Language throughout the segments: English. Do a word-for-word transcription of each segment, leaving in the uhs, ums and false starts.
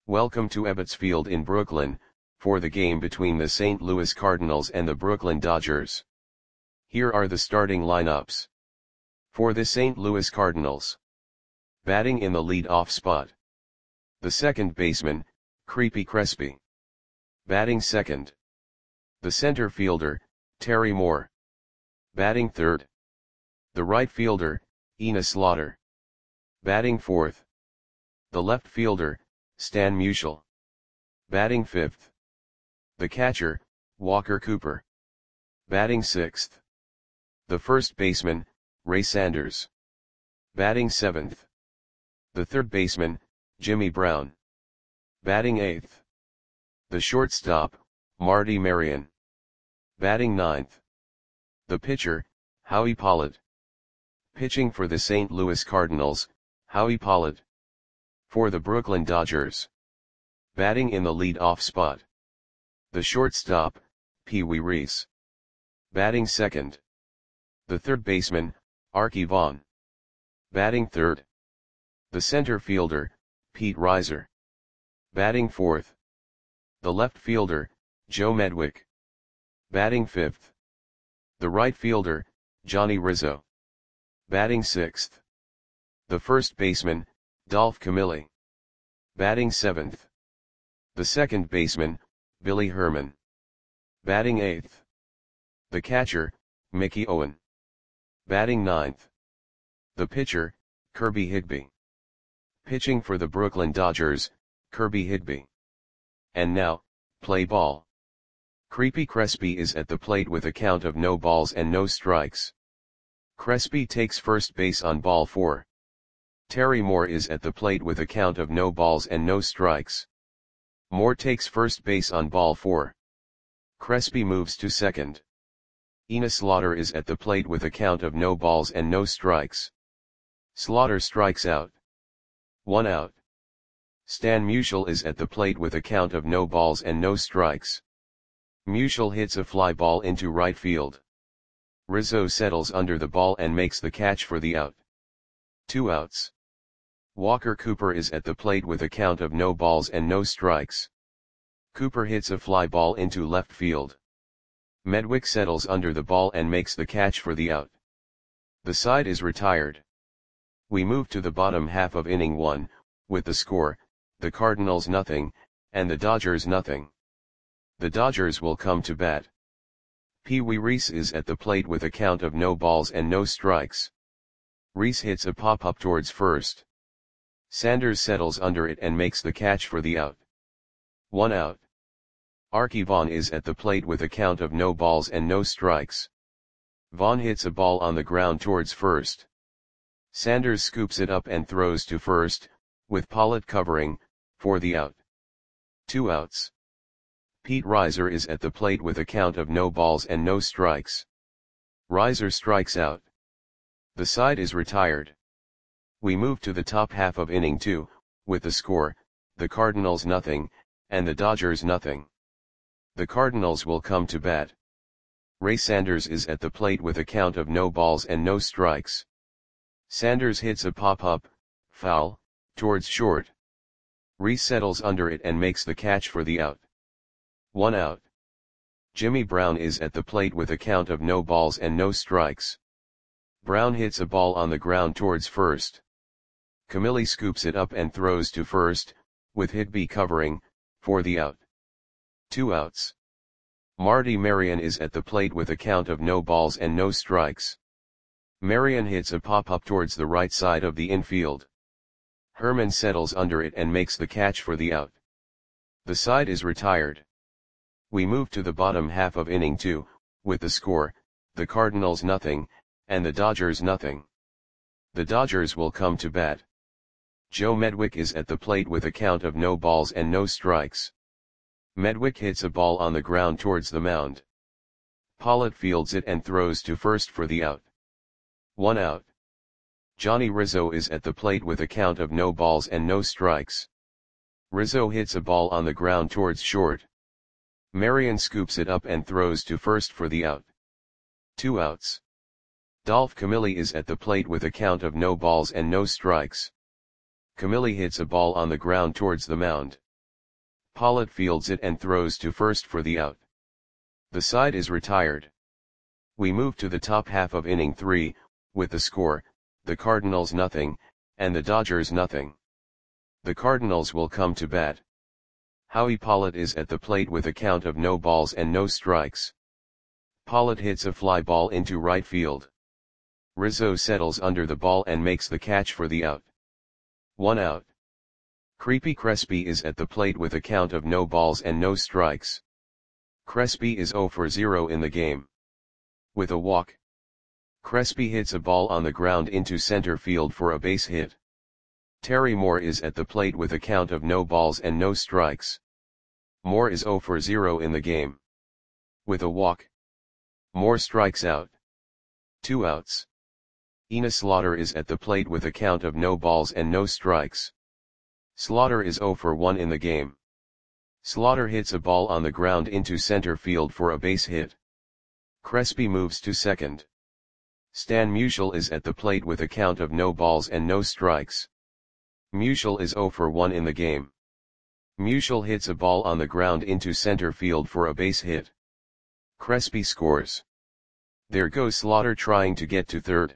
Welcome to Ebbets Field in Brooklyn, for the game between the Saint Louis Cardinals and the Brooklyn Dodgers. Here are the starting lineups. For the Saint Louis Cardinals. Batting in the lead-off spot. The second baseman, Creepy Crespi. Batting second. The center fielder, Terry Moore. Batting third. The right fielder, Enos Slaughter. Batting fourth. The left fielder, Stan Musial. Batting fifth. The catcher, Walker Cooper. Batting sixth. The first baseman, Ray Sanders. Batting seventh. The third baseman, Jimmy Brown. Batting eighth. The shortstop, Marty Marion. Batting ninth. The pitcher, Howie Pollard. Pitching for the Saint Louis Cardinals, Howie Pollard. For the Brooklyn Dodgers. Batting in the lead-off spot. The shortstop, Pee Wee Reese. Batting second. The third baseman, Arky Vaughan. Batting third. The center fielder, Pete Reiser. Batting fourth. The left fielder, Joe Medwick. Batting fifth. The right fielder, Johnny Rizzo. Batting sixth. The first baseman, Dolph Camilli. Batting seventh. The second baseman, Billy Herman. Batting eighth. The catcher, Mickey Owen. Batting ninth. The pitcher, Kirby Higby. Pitching for the Brooklyn Dodgers, Kirby Higby. And now, play ball. Creepy Crespi is at the plate with a count of no balls and no strikes. Crespi takes first base on ball four. Terry Moore is at the plate with a count of no balls and no strikes. Moore takes first base on ball four. Crespi moves to second. Enos Slaughter is at the plate with a count of no balls and no strikes. Slaughter strikes out. One out. Stan Musial is at the plate with a count of no balls and no strikes. Musial hits a fly ball into right field. Rizzo settles under the ball and makes the catch for the out. Two outs. Walker Cooper is at the plate with a count of no balls and no strikes. Cooper hits a fly ball into left field. Medwick settles under the ball and makes the catch for the out. The side is retired. We move to the bottom half of inning one, with the score, the Cardinals nothing, and the Dodgers nothing. The Dodgers will come to bat. Pee Wee Reese is at the plate with a count of no balls and no strikes. Reese hits a pop-up towards first. Sanders settles under it and makes the catch for the out. One out. Arky Vaughan is at the plate with a count of no balls and no strikes. Vaughan hits a ball on the ground towards first. Sanders scoops it up and throws to first, with Pollard covering, for the out. Two outs. Pete Reiser is at the plate with a count of no balls and no strikes. Reiser strikes out. The side is retired. We move to the top half of inning two, with the score, the Cardinals nothing, and the Dodgers nothing. The Cardinals will come to bat. Ray Sanders is at the plate with a count of no balls and no strikes. Sanders hits a pop-up, foul, towards short. Reese settles under it and makes the catch for the out. One out. Jimmy Brown is at the plate with a count of no balls and no strikes. Brown hits a ball on the ground towards first. Camilli scoops it up and throws to first, with Higby covering, for the out. Two outs. Marty Marion is at the plate with a count of no balls and no strikes. Marion hits a pop-up towards the right side of the infield. Herman settles under it and makes the catch for the out. The side is retired. We move to the bottom half of inning two, with the score, the Cardinals nothing, and the Dodgers nothing. The Dodgers will come to bat. Joe Medwick is at the plate with a count of no balls and no strikes. Medwick hits a ball on the ground towards the mound. Pollard fields it and throws to first for the out. One out. Johnny Rizzo is at the plate with a count of no balls and no strikes. Rizzo hits a ball on the ground towards short. Marion scoops it up and throws to first for the out. Two outs. Dolph Camilli is at the plate with a count of no balls and no strikes. Camilli hits a ball on the ground towards the mound. Pollitt fields it and throws to first for the out. The side is retired. We move to the top half of inning three, with the score, the Cardinals nothing, and the Dodgers nothing. The Cardinals will come to bat. Howie Pollitt is at the plate with a count of no balls and no strikes. Pollitt hits a fly ball into right field. Rizzo settles under the ball and makes the catch for the out. One out. Creepy Crespi is at the plate with a count of no balls and no strikes. Crespi is zero for zero in the game. With a walk, Crespi hits a ball on the ground into center field for a base hit. Terry Moore is at the plate with a count of no balls and no strikes. Moore is zero for zero in the game. With a walk, Moore strikes out. Two outs. Enos Slaughter is at the plate with a count of no balls and no strikes. Slaughter is zero for one in the game. Slaughter hits a ball on the ground into center field for a base hit. Crespi moves to second. Stan Musial is at the plate with a count of no balls and no strikes. Musial is zero for one in the game. Musial hits a ball on the ground into center field for a base hit. Crespi scores. There goes Slaughter trying to get to third.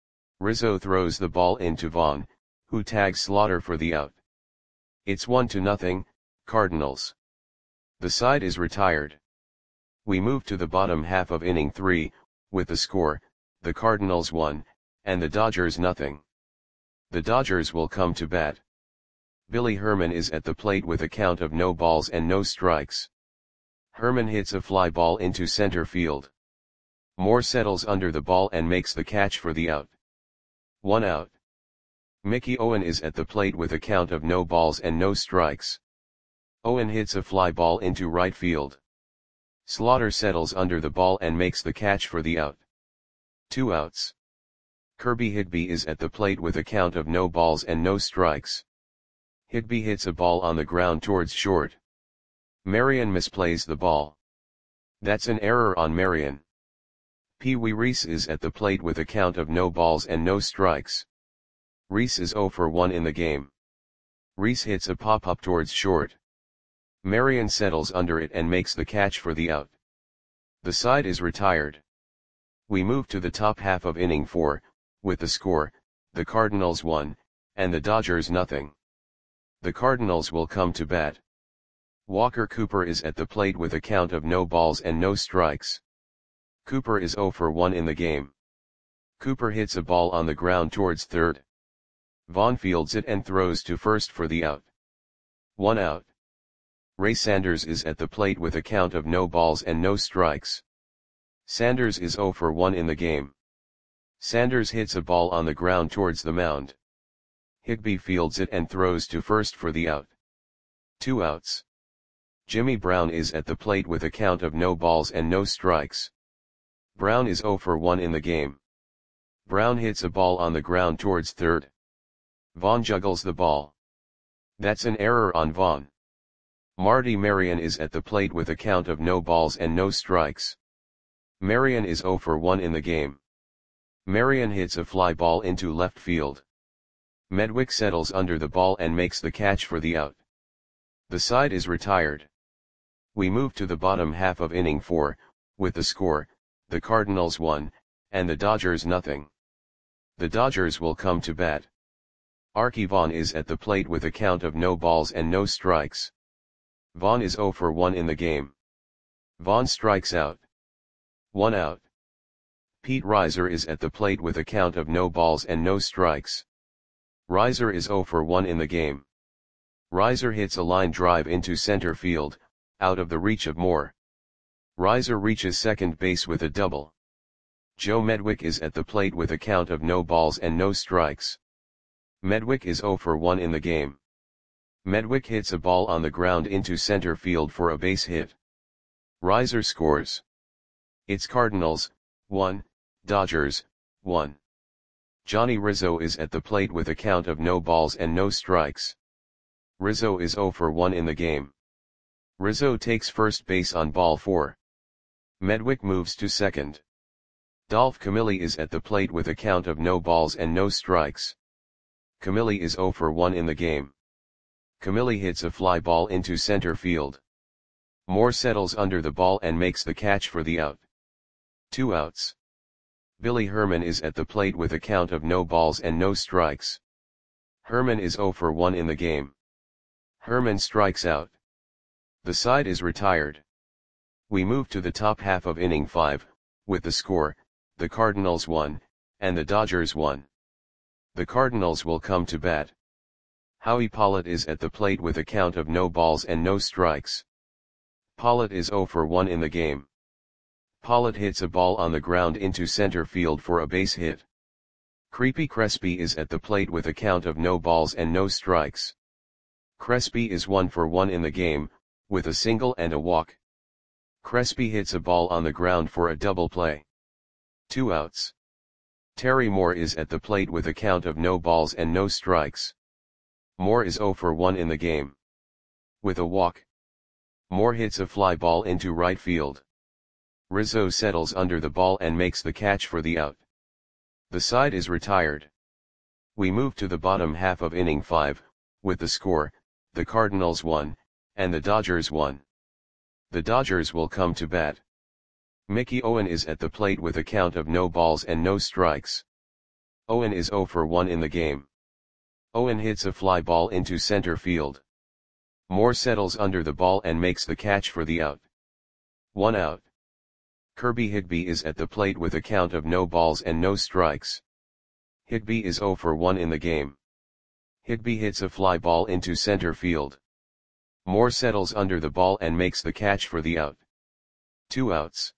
Rizzo throws the ball into Vaughn, who tags Slaughter for the out. It's one to nothing, Cardinals. The side is retired. We move to the bottom half of inning three, with the score, the Cardinals one, and the Dodgers nothing. The Dodgers will come to bat. Billy Herman is at the plate with a count of no balls and no strikes. Herman hits a fly ball into center field. Moore settles under the ball and makes the catch for the out. One out. Mickey Owen is at the plate with a count of no balls and no strikes. Owen hits a fly ball into right field. Slaughter settles under the ball and makes the catch for the out. Two outs. Kirby Higby is at the plate with a count of no balls and no strikes. Higby hits a ball on the ground towards short. Marion misplays the ball. That's an error on Marion. Pee Wee Reese is at the plate with a count of no balls and no strikes. Reese is zero for one in the game. Reese hits a pop-up towards short. Marion settles under it and makes the catch for the out. The side is retired. We move to the top half of inning four, with the score, the Cardinals one, and the Dodgers nothing. The Cardinals will come to bat. Walker Cooper is at the plate with a count of no balls and no strikes. Cooper is zero for one in the game. Cooper hits a ball on the ground towards third. Vaughn fields it and throws to first for the out. One out. Ray Sanders is at the plate with a count of no balls and no strikes. Sanders is zero for one in the game. Sanders hits a ball on the ground towards the mound. Higby fields it and throws to first for the out. Two outs. Jimmy Brown is at the plate with a count of no balls and no strikes. Brown is zero for one in the game. Brown hits a ball on the ground towards third. Vaughn juggles the ball. That's an error on Vaughn. Marty Marion is at the plate with a count of no balls and no strikes. Marion is zero for one in the game. Marion hits a fly ball into left field. Medwick settles under the ball and makes the catch for the out. The side is retired. We move to the bottom half of inning four, with the score, the Cardinals one, and the Dodgers nothing. The Dodgers will come to bat. Archie Vaughn is at the plate with a count of no balls and no strikes. Vaughn is zero for one in the game. Vaughn strikes out. One out. Pete Reiser is at the plate with a count of no balls and no strikes. Reiser is zero for one in the game. Reiser hits a line drive into center field, out of the reach of Moore. Reiser reaches second base with a double. Joe Medwick is at the plate with a count of no balls and no strikes. Medwick is zero for one in the game. Medwick hits a ball on the ground into center field for a base hit. Reiser scores. It's Cardinals, one, Dodgers, one. Johnny Rizzo is at the plate with a count of no balls and no strikes. Rizzo is zero for one in the game. Rizzo takes first base on ball four. Medwick moves to second. Dolph Camilli is at the plate with a count of no balls and no strikes. Camilli is zero for one in the game. Camille hits a fly ball into center field. Moore settles under the ball and makes the catch for the out. Two outs. Billy Herman is at the plate with a count of no balls and no strikes. Herman is oh for one in the game. Herman strikes out. The side is retired. We move to the top half of inning five, with the score, the Cardinals won, and the Dodgers won. The Cardinals will come to bat. Howie Pollitt is at the plate with a count of no balls and no strikes. Pollitt is oh for one in the game. Pollitt hits a ball on the ground into center field for a base hit. Creepy Crespi is at the plate with a count of no balls and no strikes. Crespi is one for one in the game, with a single and a walk. Crespi hits a ball on the ground for a double play. Two outs. Terry Moore is at the plate with a count of no balls and no strikes. Moore is oh for one in the game. With a walk. Moore hits a fly ball into right field. Rizzo settles under the ball and makes the catch for the out. The side is retired. We move to the bottom half of inning five, with the score, the Cardinals won, and the Dodgers won. The Dodgers will come to bat. Mickey Owen is at the plate with a count of no balls and no strikes. Owen is oh for one in the game. Owen hits a fly ball into center field. Moore settles under the ball and makes the catch for the out. One out. Kirby Higby is at the plate with a count of no balls and no strikes. Higby is oh for one in the game. Higby hits a fly ball into center field. Moore settles under the ball and makes the catch for the out. Two outs.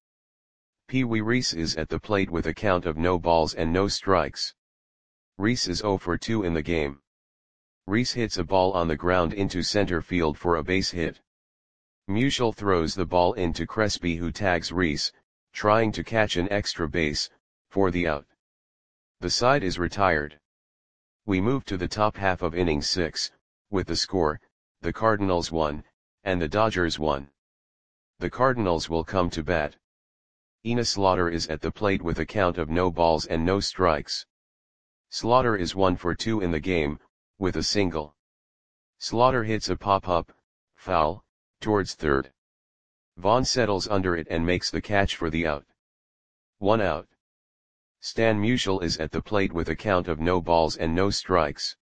Pee Wee Reese is at the plate with a count of no balls and no strikes. Reese is oh for two in the game. Reese hits a ball on the ground into center field for a base hit. Musial throws the ball into Crespi, who tags Reese, trying to catch an extra base, for the out. The side is retired. We move to the top half of inning six, with the score, the Cardinals won, and the Dodgers won. The Cardinals will come to bat. Ina Slaughter is at the plate with a count of no balls and no strikes. Slaughter is one for two in the game, with a single. Slaughter hits a pop-up, foul, towards third. Vaughn settles under it and makes the catch for the out. One out. Stan Musial is at the plate with a count of no balls and no strikes.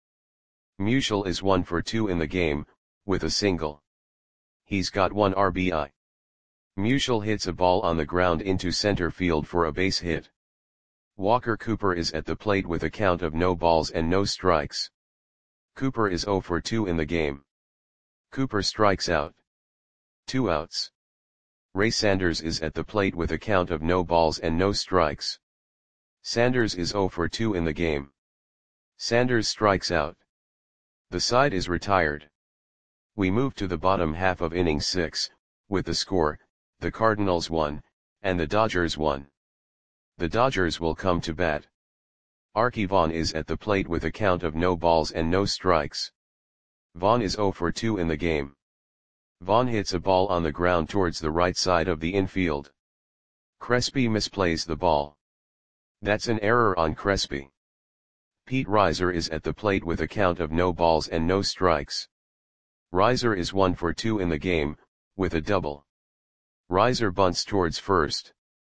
Musial is one for two in the game, with a single. He's got one R B I. Musial hits a ball on the ground into center field for a base hit. Walker Cooper is at the plate with a count of no balls and no strikes. Cooper is oh for two in the game. Cooper strikes out. Two outs. Ray Sanders is at the plate with a count of no balls and no strikes. Sanders is oh for two in the game. Sanders strikes out. The side is retired. We move to the bottom half of inning six, with the score, the Cardinals won, and the Dodgers won. The Dodgers will come to bat. Archie Vaughn is at the plate with a count of no balls and no strikes. Vaughn is oh for two in the game. Vaughn hits a ball on the ground towards the right side of the infield. Crespi misplays the ball. That's an error on Crespi. Pete Reiser is at the plate with a count of no balls and no strikes. Reiser is one for two in the game, with a double. Reiser bunts towards first.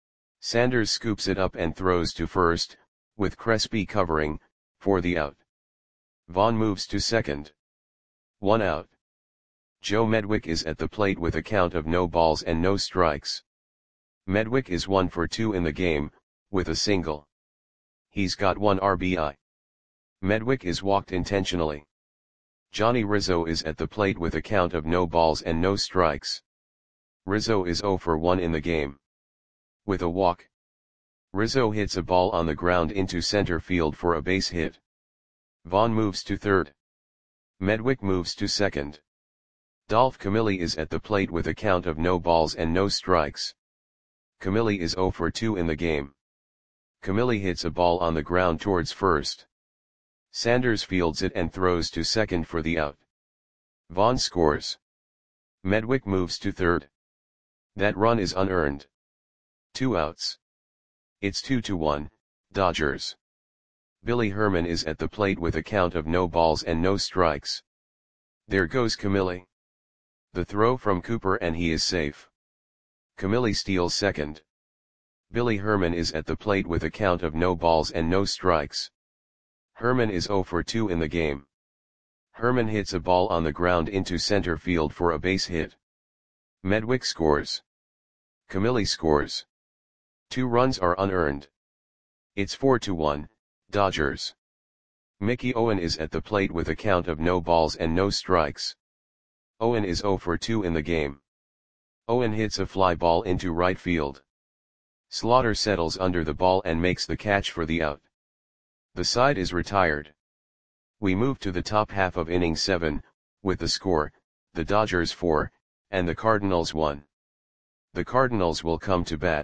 Sanders scoops it up and throws to first, with Crespi covering, for the out. Vaughn moves to second. One out. Joe Medwick is at the plate with a count of no balls and no strikes. Medwick is one for two in the game, with a single. He's got one R B I. Medwick is walked intentionally. Johnny Rizzo is at the plate with a count of no balls and no strikes. Rizzo is oh for one in the game. With a walk. Rizzo hits a ball on the ground into center field for a base hit. Vaughn moves to third. Medwick moves to second. Dolph Camilli is at the plate with a count of no balls and no strikes. Camilli is oh for two in the game. Camilli hits a ball on the ground towards first. Sanders fields it and throws to second for the out. Vaughn scores. Medwick moves to third. That run is unearned. Two outs. It's two to one, Dodgers. Billy Herman is at the plate with a count of no balls and no strikes. There goes Camille. The throw from Cooper and he is safe. Camille steals second. Billy Herman is at the plate with a count of no balls and no strikes. Herman is zero for two in the game. Herman hits a ball on the ground into center field for a base hit. Medwick scores. Camille scores. Two runs are unearned. It's four to one, Dodgers. Mickey Owen is at the plate with a count of no balls and no strikes. Owen is zero for two in the game. Owen hits a fly ball into right field. Slaughter settles under the ball and makes the catch for the out. The side is retired. We move to the top half of inning seven, with the score, the Dodgers four, and the Cardinals one. The Cardinals will come to bat.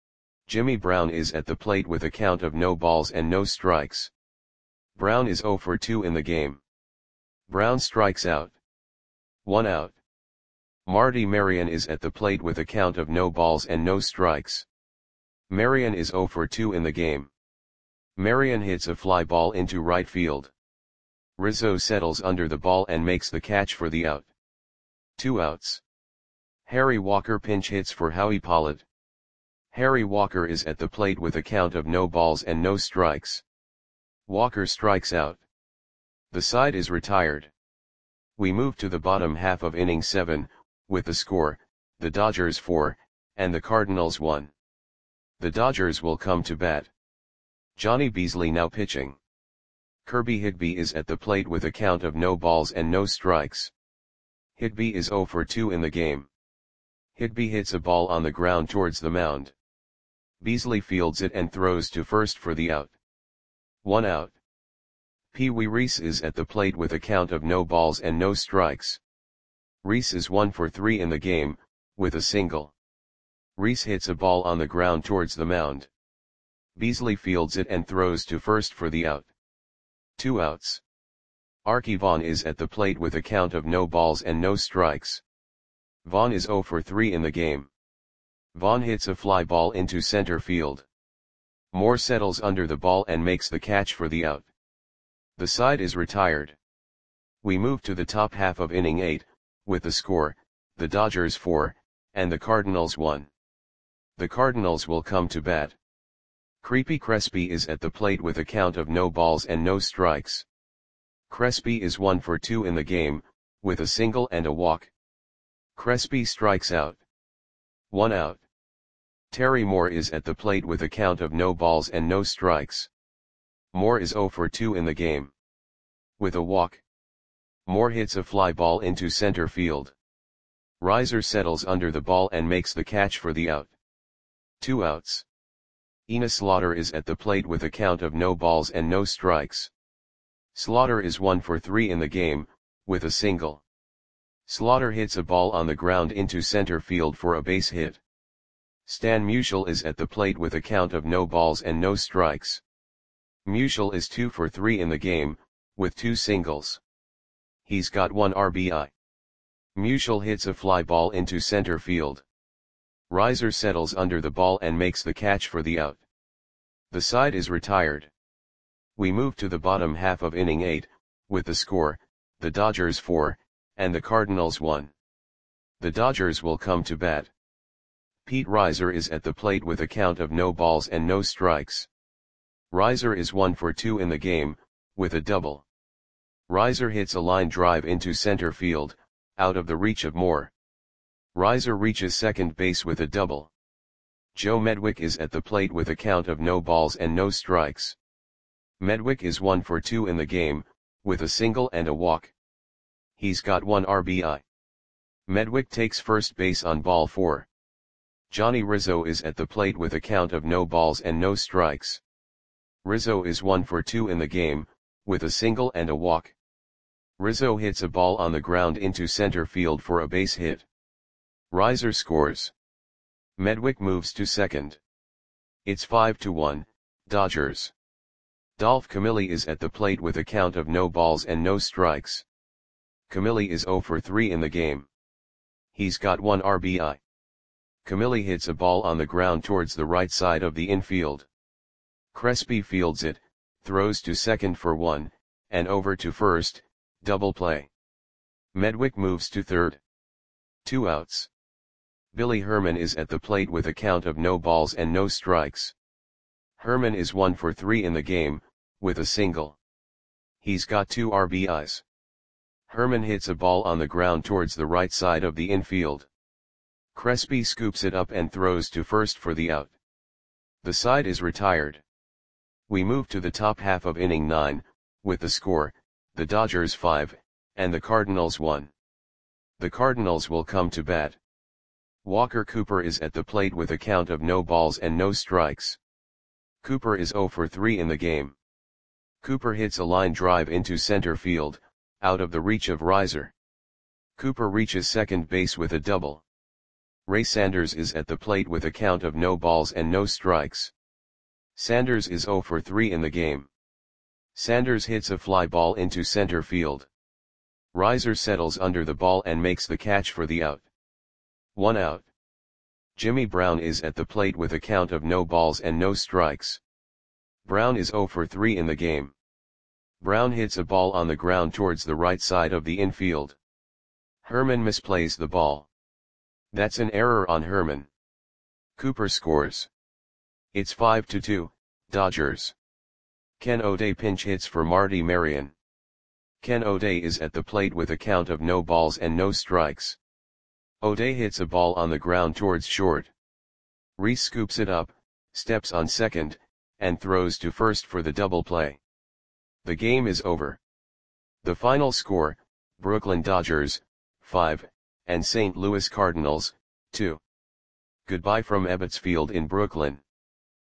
Jimmy Brown is at the plate with a count of no balls and no strikes. Brown is zero for two in the game. Brown strikes out. One out. Marty Marion is at the plate with a count of no balls and no strikes. Marion is zero for two in the game. Marion hits a fly ball into right field. Rizzo settles under the ball and makes the catch for the out. Two outs. Harry Walker pinch hits for Howie Pollitt. Harry Walker is at the plate with a count of no balls and no strikes. Walker strikes out. The side is retired. We move to the bottom half of inning seven, with the score, the Dodgers four, and the Cardinals one. The Dodgers will come to bat. Johnny Beasley now pitching. Kirby Higby is at the plate with a count of no balls and no strikes. Higby is zero for two in the game. Higby hits a ball on the ground towards the mound. Beasley fields it and throws to first for the out. One out. Pee Wee Reese is at the plate with a count of no balls and no strikes. Reese is one for three in the game, with a single. Reese hits a ball on the ground towards the mound. Beasley fields it and throws to first for the out. Two outs. Archie Vaughn is at the plate with a count of no balls and no strikes. Vaughn is zero for three in the game. Vaughn hits a fly ball into center field. Moore settles under the ball and makes the catch for the out. The side is retired. We move to the top half of inning eight, with the score, the Dodgers four, and the Cardinals one. The Cardinals will come to bat. Creepy Crespi is at the plate with a count of no balls and no strikes. Crespi is one for two in the game, with a single and a walk. Crespi strikes out. One out. Terry Moore is at the plate with a count of no balls and no strikes. Moore is zero for two in the game. With a walk. Moore hits a fly ball into center field. Reiser settles under the ball and makes the catch for the out. Two outs. Enos Slaughter is at the plate with a count of no balls and no strikes. Slaughter is one for three in the game, with a single. Slaughter hits a ball on the ground into center field for a base hit. Stan Musial is at the plate with a count of no balls and no strikes. Musial is two for three in the game, with two singles. He's got one R B I. Musial hits a fly ball into center field. Reiser settles under the ball and makes the catch for the out. The side is retired. We move to the bottom half of inning eight, with the score, the Dodgers four, and the Cardinals one. The Dodgers will come to bat. Pete Reiser is at the plate with a count of no balls and no strikes. Reiser is one for two in the game, with a double. Reiser hits a line drive into center field, out of the reach of Moore. Reiser reaches second base with a double. Joe Medwick is at the plate with a count of no balls and no strikes. Medwick is one for two in the game, with a single and a walk. He's got one R B I. Medwick takes first base on ball four. Johnny Rizzo is at the plate with a count of no balls and no strikes. Rizzo is one for two in the game, with a single and a walk. Rizzo hits a ball on the ground into center field for a base hit. Reiser scores. Medwick moves to second. It's five to one, Dodgers. Dolph Camille is at the plate with a count of no balls and no strikes. Camille is zero for three in the game. He's got one R B I. Camille hits a ball on the ground towards the right side of the infield. Crespi fields it, throws to second for one, and over to first, double play. Medwick moves to third. Two outs. Billy Herman is at the plate with a count of no balls and no strikes. Herman is one for three in the game, with a single. He's got two R B Is. Herman hits a ball on the ground towards the right side of the infield. Crespi scoops it up and throws to first for the out. The side is retired. We move to the top half of inning nine, with the score, the Dodgers five, and the Cardinals one. The Cardinals will come to bat. Walker Cooper is at the plate with a count of no balls and no strikes. Cooper is zero for three in the game. Cooper hits a line drive into center field, out of the reach of Reiser. Cooper reaches second base with a double. Ray Sanders is at the plate with a count of no balls and no strikes. Sanders is zero for three in the game. Sanders hits a fly ball into center field. Reiser settles under the ball and makes the catch for the out. One out. Jimmy Brown is at the plate with a count of no balls and no strikes. Brown is zero for three in the game. Brown hits a ball on the ground towards the right side of the infield. Herman misplays the ball. That's an error on Herman. Cooper scores. It's five to two, Dodgers. Ken O'Day pinch hits for Marty Marion. Ken O'Day is at the plate with a count of no balls and no strikes. O'Day hits a ball on the ground towards short. Reese scoops it up, steps on second, and throws to first for the double play. The game is over. The final score, Brooklyn Dodgers, five, and Saint Louis Cardinals, two. Goodbye from Ebbets Field in Brooklyn.